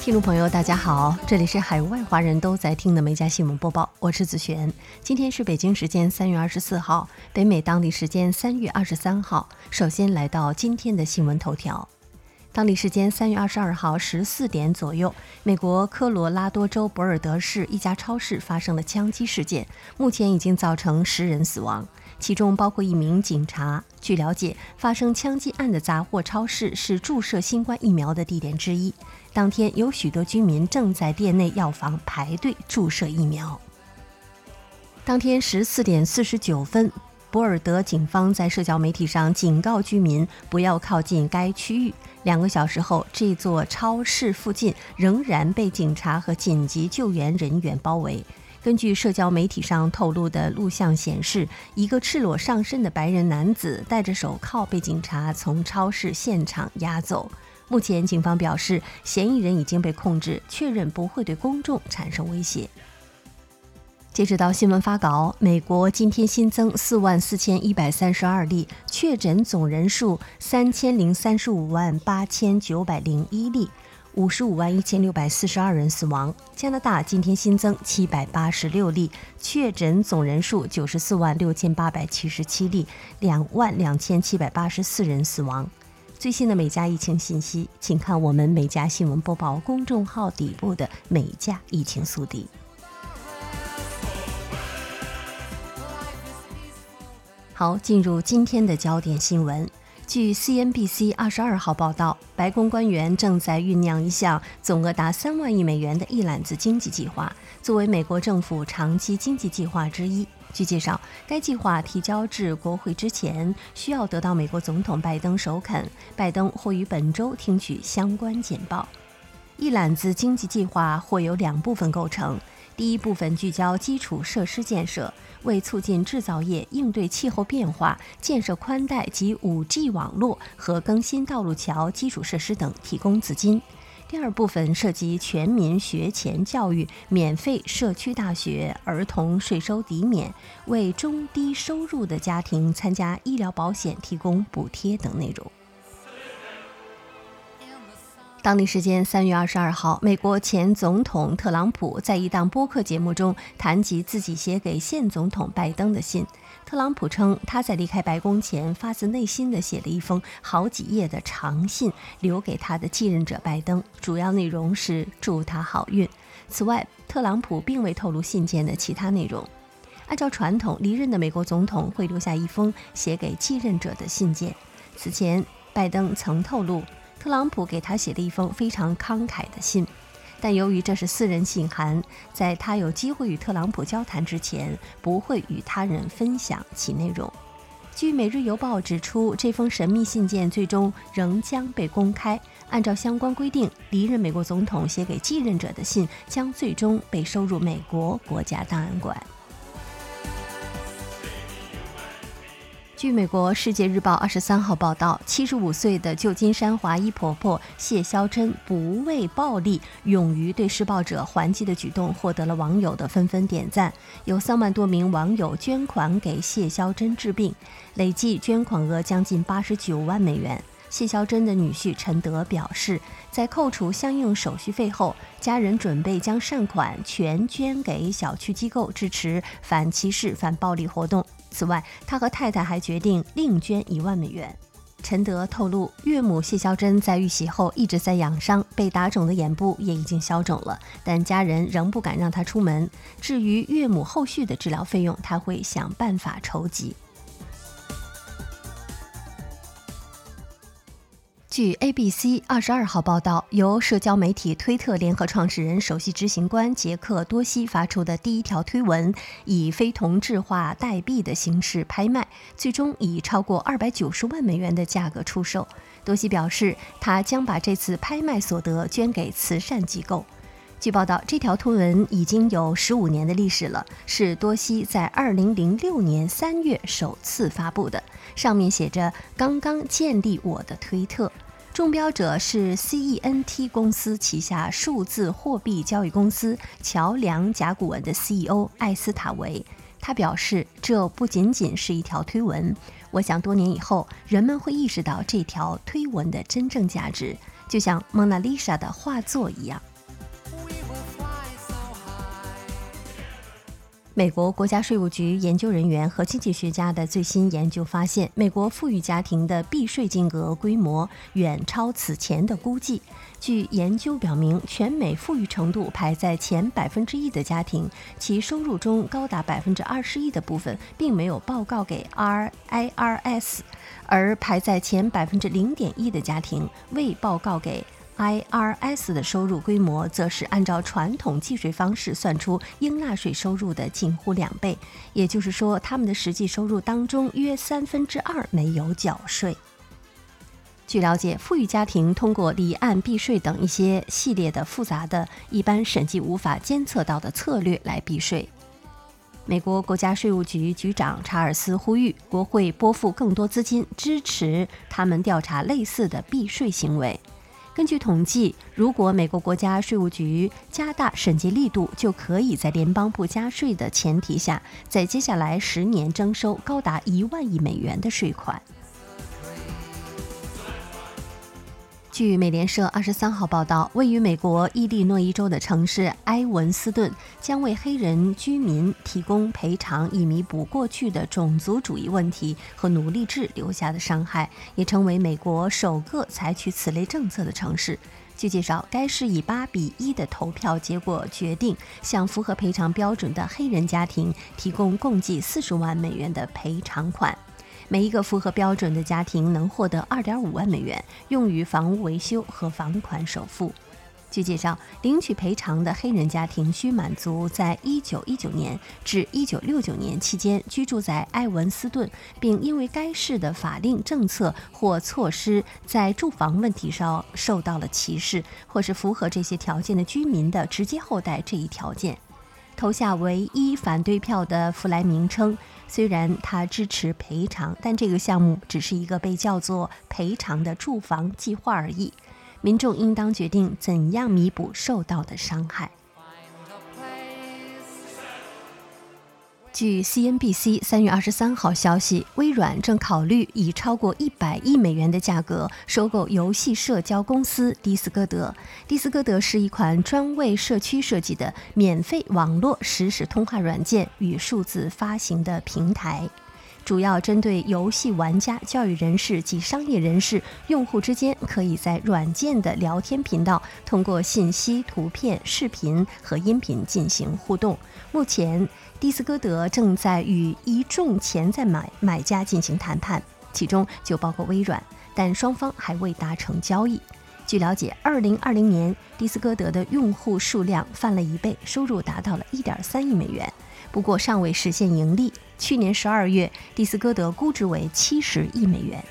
听众朋友大家好，这里是海外华人都在听的每家新闻播报，我是子璇。今天是北京时间3月24号，北美当地时间3月23号。首先来到今天的新闻头条。当地时间3月22号14点左右，美国科罗拉多州博尔德市一家超市发生了枪击事件，目前已经造成10人死亡，其中包括一名警察。据了解，发生枪击案的杂货超市是注射新冠疫苗的地点之一。当天有许多居民正在店内药房排队注射疫苗。当天14点49分，博尔德警方在社交媒体上警告居民不要靠近该区域。2个小时后，这座超市附近仍然被警察和紧急救援人员包围。根据社交媒体上透露的录像显示，一个赤裸上身的白人男子戴着手铐被警察从超市现场押走。目前警方表示，嫌疑人已经被控制，确认不会对公众产生威胁。截止到新闻发稿，美国今天新增44132例，确诊总人数30358901例，551642人死亡。加拿大今天新增786例，确诊总人数946877例，22784人死亡。最新的美加疫情信息，请看我们美加新闻播报公众号底部的美加疫情速递。好，进入今天的焦点新闻。据 CNBC 22号报道，白宫官员正在酝酿一项总额达3万亿美元的一揽子经济计划，作为美国政府长期经济计划之一。据介绍，该计划提交至国会之前，需要得到美国总统拜登首肯，拜登或于本周听取相关简报。一揽子经济计划或由2部分构成，第一部分聚焦基础设施建设，为促进制造业应对气候变化，建设宽带及 5G 网络和更新道路桥基础设施等提供资金。第二部分涉及全民学前教育、免费社区大学、儿童税收抵免，为中低收入的家庭参加医疗保险提供补贴等内容。当地时间3月22号，美国前总统特朗普在一档播客节目中谈及自己写给现总统拜登的信。特朗普称，他在离开白宫前发自内心地写了一封好几页的长信，留给他的继任者拜登，主要内容是祝他好运。此外，特朗普并未透露信件的其他内容。按照传统，离任的美国总统会留下一封写给继任者的信件。此前，拜登曾透露，特朗普给他写了一封非常慷慨的信，但由于这是私人信函，在他有机会与特朗普交谈之前，不会与他人分享其内容。据《每日邮报》指出，这封神秘信件最终仍将被公开。按照相关规定，离任美国总统写给继任者的信将最终被收入美国国家档案馆。据美国《世界日报》23号报道，75岁的旧金山华裔婆婆谢肖珍不畏暴力，勇于对施暴者还击的举动获得了网友的纷纷点赞。有3万多名网友捐款给谢肖珍治病，累计捐款额将近89万美元。谢肖珍的女婿陈德表示，在扣除相应手续费后，家人准备将善款全捐给小区机构支持反歧视、反暴力活动。此外，他和太太还决定另捐1万美元。陈德透露，岳母谢肖珍在遇袭后一直在养伤，被打肿的眼部也已经消肿了，但家人仍不敢让她出门。至于岳母后续的治疗费用，他会想办法筹集。据 ABC 22号报道，由社交媒体推特联合创始人、首席执行官杰克多西发出的第一条推文，以非同质化代币的形式拍卖，最终以超过290万美元的价格出售。多西表示，他将把这次拍卖所得捐给慈善机构。据报道，这条推文已经有15年的历史了，是多西在2006年3月首次发布的，上面写着“刚刚建立我的推特”。中标者是 CENT 公司旗下数字货币交易公司桥梁甲骨文的 CEO 艾斯塔维。他表示，这不仅仅是一条推文，我想多年以后，人们会意识到这条推文的真正价值，就像蒙娜丽莎的画作一样。 美国国家税务局研究人员和经济学家的最新研究发现，美国富裕家庭的避税金额规模远超此前的估计。据研究表明，全美富裕程度排在前1%的家庭，其收入中高达21%的部分并没有报告给 IRS， 而排在前0.1%的家庭未报告给IRS 的收入规模，则是按照传统计税方式算出应纳税收入的近乎2倍，也就是说，他们的实际收入当中约2/3没有缴税。据了解，富裕家庭通过离岸避税等一些系列的复杂的、一般审计无法监测到的策略来避税。美国国家税务局局长查尔斯呼吁国会拨付更多资金，支持他们调查类似的避税行为。根据统计，如果美国国家税务局加大审计力度，就可以在联邦不加税的前提下，在接下来10年征收高达1万亿美元的税款。据美联社23号报道，位于美国伊利诺伊州的城市埃文斯顿将为黑人居民提供赔偿，以弥补过去的种族主义问题和奴隶制留下的伤害，也成为美国首个采取此类政策的城市。据介绍，该市以8-1的投票结果决定向符合赔偿标准的黑人家庭提供共计40万美元的赔偿款。每一个符合标准的家庭能获得2.5万美元，用于房屋维修和房款首付。据介绍，领取赔偿的黑人家庭需满足在1919年至1969年期间居住在埃文斯顿，并因为该市的法令政策或措施在住房问题上受到了歧视，或是符合这些条件的居民的直接后代这一条件。投下唯一反对票的弗莱明称，虽然他支持赔偿，但这个项目只是一个被叫做赔偿的住房计划而已。民众应当决定怎样弥补受到的伤害。据 CNBC 3月23号消息，微软正考虑以超过100亿美元的价格收购游戏社交公司迪斯科德。迪斯科德是一款专为社区设计的免费网络实时通话软件与数字发行的平台，主要针对游戏玩家、教育人士及商业人士，用户之间可以在软件的聊天频道通过信息、图片、视频和音频进行互动。目前，迪斯科德正在与一众潜在买家进行谈判，其中就包括微软，但双方还未达成交易。据了解，2020年迪斯科德的用户数量翻了1倍，收入达到了1.3亿美元，不过尚未实现盈利。去年12月，迪斯科德估值为70亿美元。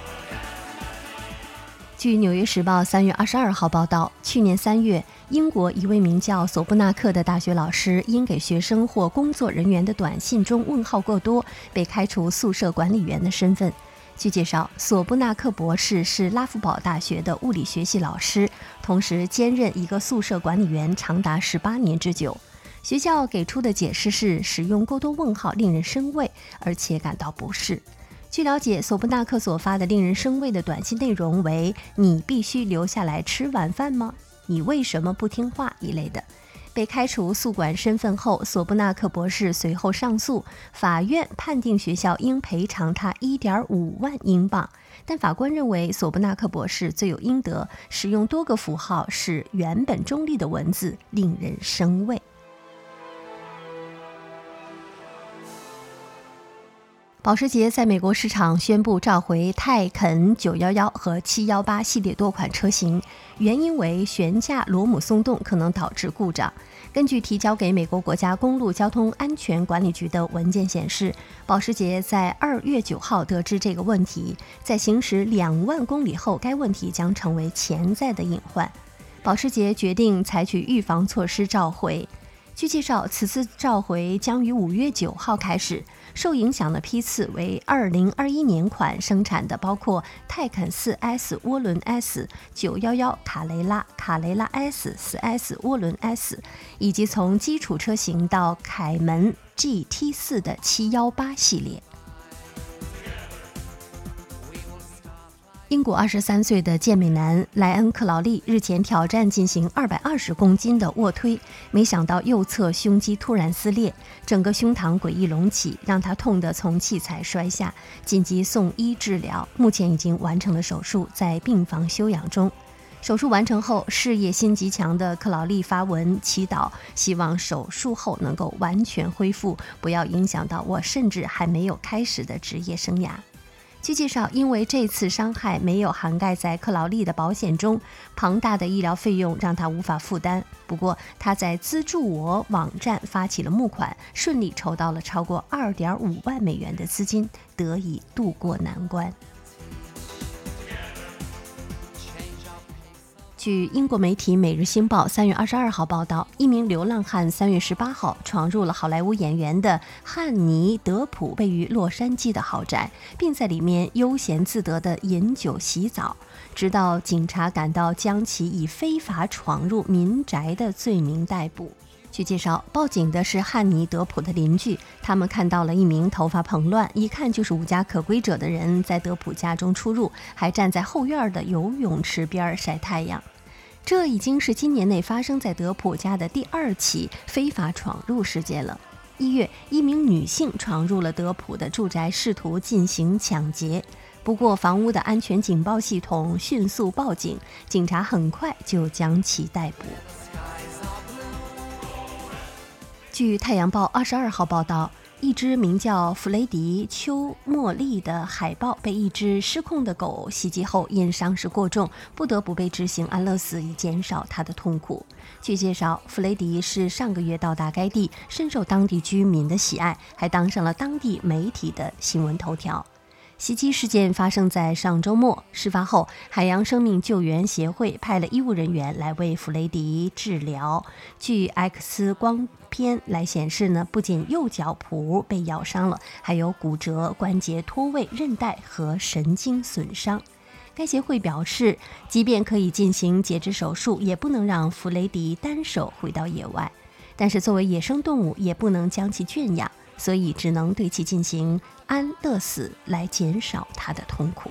据《纽约时报》3月22号报道，去年3月，英国一位名叫索布纳克的大学老师因给学生或工作人员的短信中问号过多，被开除宿舍管理员的身份。据介绍，索布纳克博士是拉夫堡大学的物理学系老师，同时兼任一个宿舍管理员长达18年之久。学校给出的解释是使用过多问号令人生畏，而且感到不适。据了解，索布纳克所发的令人生畏的短信内容为“你必须留下来吃晚饭吗？你为什么不听话？”一类的。被开除宿管身份后，索布纳克博士随后上诉，法院判定学校应赔偿他1.5万英镑，但法官认为索布纳克博士罪有应得，使用多个符号使原本中立的文字令人生畏。保时捷在美国市场宣布召回泰肯911和718系列多款车型，原因为悬架螺母松动可能导致故障。根据提交给美国国家公路交通安全管理局的文件显示，保时捷在2月9号得知这个问题，在行驶2万公里后，该问题将成为潜在的隐患。保时捷决定采取预防措施召回。据介绍，此次召回将于5月9号开始。受影响的批次为2021年款生产的，包括泰肯 4S 涡轮 S、911卡雷拉、卡雷拉 S、4S 涡轮 S， 以及从基础车型到凯门 GT4 的718系列。 英国23岁的健美男莱恩·克劳利日前挑战进行220公斤的卧推，没想到右侧胸肌突然撕裂，整个胸膛诡异隆起，让他痛得从器材摔下，紧急送医治疗，目前已经完成了手术，在病房休养中。手术完成后，事业心极强的克劳利发文祈祷，希望手术后能够完全恢复，不要影响到我甚至还没有开始的职业生涯。据介绍，因为这次伤害没有涵盖在克劳利的保险中，庞大的医疗费用让他无法负担。不过，他在资助我网站发起了募款，顺利筹到了超过2.5万美元的资金，得以渡过难关。据英国媒体《每日星报》3月22号报道，一名流浪汉3月18号闯入了好莱坞演员的汉尼·德普位于洛杉矶的豪宅，并在里面悠闲自得地饮酒洗澡，直到警察赶到将其以非法闯入民宅的罪名逮捕。据介绍，报警的是汉尼·德普的邻居，他们看到了一名头发蓬乱、一看就是无家可归者的人在德普家中出入，还站在后院的游泳池边晒太阳。这已经是今年内发生在德普家的第2起非法闯入事件了。1月，一名女性闯入了德普的住宅，试图进行抢劫。不过，房屋的安全警报系统迅速报警，警察很快就将其逮捕。据《太阳报》22号报道，一只名叫弗雷迪·丘莫利的海豹被一只失控的狗袭击后，因伤势过重，不得不被执行安乐死，以减少他的痛苦。据介绍，弗雷迪是上个月到达该地，深受当地居民的喜爱，还当上了当地媒体的新闻头条。袭击事件发生在上周末，事发后，海洋生命救援协会派了医务人员来为弗雷迪治疗。据 X 光片来显示呢，不仅右脚蹼被咬伤了，还有骨折、关节脱位、韧带和神经损伤。该协会表示，即便可以进行截肢手术，也不能让弗雷迪单手回到野外。但是作为野生动物，也不能将其圈养，所以只能对其进行安乐死来减少他的痛苦。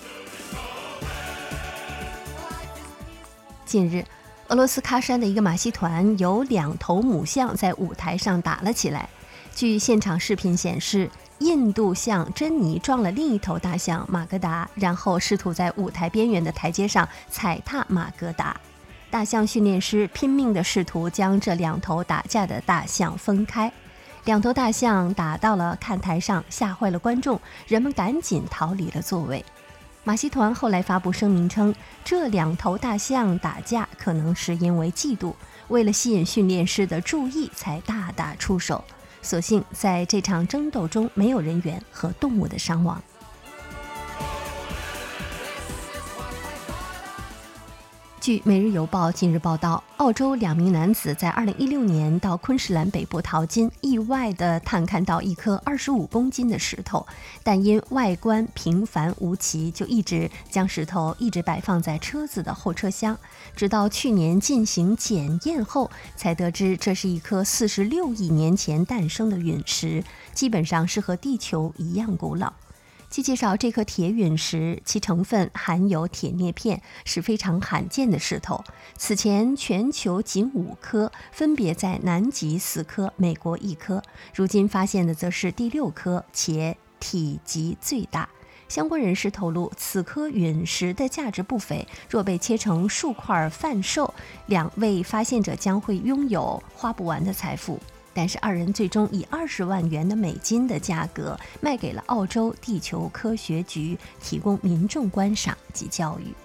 近日，俄罗斯喀山的一个马戏团有2头母象在舞台上打了起来。据现场视频显示，印度象珍妮撞了另一头大象马格达，然后试图在舞台边缘的台阶上踩踏马格达。大象训练师拼命地试图将这2头打架的大象分开。2头大象打到了看台上，吓坏了观众，人们赶紧逃离了座位。马戏团后来发布声明称，这2头大象打架可能是因为嫉妒，为了吸引训练师的注意才大打出手。所幸在这场争斗中没有人员和动物的伤亡。据《每日邮报》近日报道，澳洲2名男子在2016年到昆士兰北部淘金，意外地探看到一颗25公斤的石头，但因外观平凡无奇，就一直将石头摆放在车子的后车厢，直到去年进行检验后，才得知这是一颗46亿年前诞生的陨石，基本上是和地球一样古老。据介绍，这颗铁陨石其成分含有铁镍片，是非常罕见的石头。此前全球仅5颗，分别在南极4颗，美国1颗，如今发现的则是第6颗，且体积最大。相关人士透露，此颗陨石的价值不菲，若被切成数块贩售，2位发现者将会拥有花不完的财富。但是2人最终以20万元的美金的价格卖给了澳洲地球科学局，提供民众观赏及教育。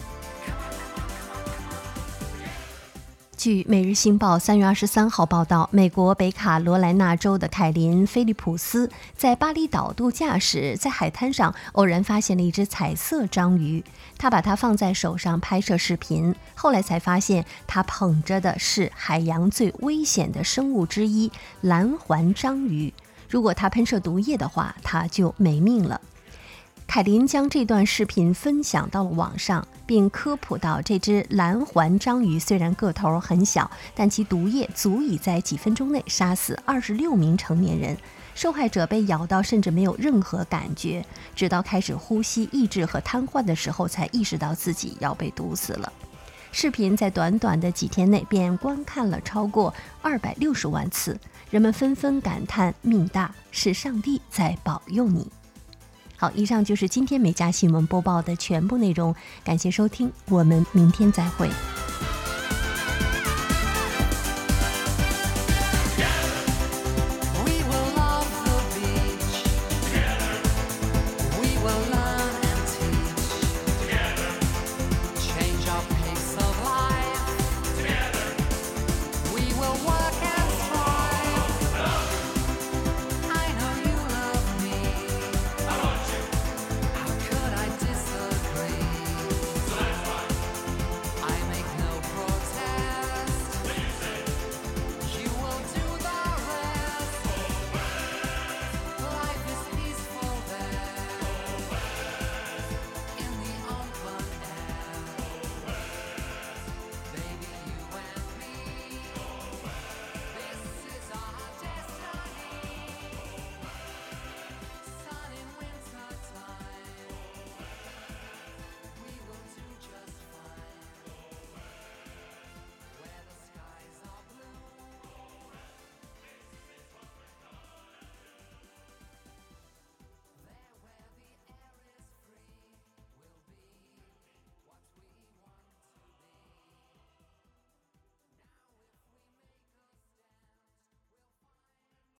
据《每日星报》3月23号报道，美国北卡罗来纳州的凯琳·菲利普斯在巴厘岛度假时，在海滩上偶然发现了一只彩色章鱼，他把它放在手上拍摄视频，后来才发现他捧着的是海洋最危险的生物之一——蓝环章鱼。如果它喷射毒液的话，它就没命了。凯琳将这段视频分享到了网上，并科普到这只蓝环章鱼虽然个头很小，但其毒液足以在几分钟内杀死26名成年人。 受害者被咬到甚至没有任何感觉，直到开始呼吸抑制和瘫痪的时候才意识到自己要被毒死了。视频在短短的几天内便观看了超过260万次，人们纷纷感叹命大，是上帝在保佑你。好，以上就是今天每家新闻播报的全部内容，感谢收听，我们明天再会。